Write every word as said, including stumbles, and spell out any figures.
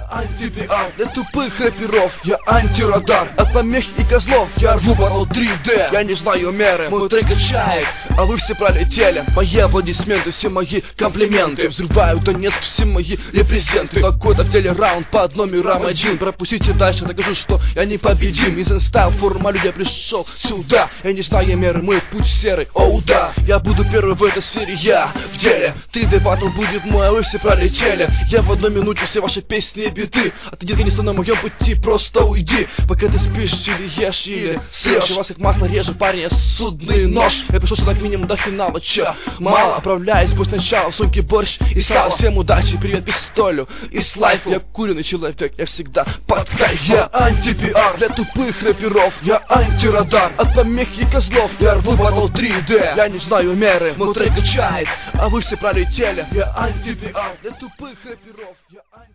антипиар для тупых рэперов. Я антирадар от помех и козлов. Я рву батл три дэ, я не знаю меры. Мой трек качает, а вы все пролетели. Мои аплодисменты, все мои комплименты. Взрываю Донецк, все мои репрезенты. Какой-то в теле раунд под номером один. Пропустите дальше, докажу, что я непобедим. Из инстайл форма людей пришел сюда. Я не знаю меры, мой путь серый, оу да. Я буду первый в этой сфере, я в деле. три дэ батл будет мой, а вы все пролетели. Я в одной минуте все ваши песни и биты. А ты, детка, не стой на моем пути, просто уйди. Пока ты спишь или ешь, или срешь. Я вас как масло режу, парень, я судный нож. Я пришел сюда как минимум до финала, че мало. Отправляюсь пусть сначала в сумке борщ и сало. Всем удачи, привет пистолю и с лайфу. Я куриный человек, я всегда под кайф. Я антипиар для тупых рэперов. Я антирадар от помех и козлов. Я рву батл три дэ, я не знаю меры. Мой трек качает, а вы все пролетели. Я антипиар для тупых рэперов. Я анти...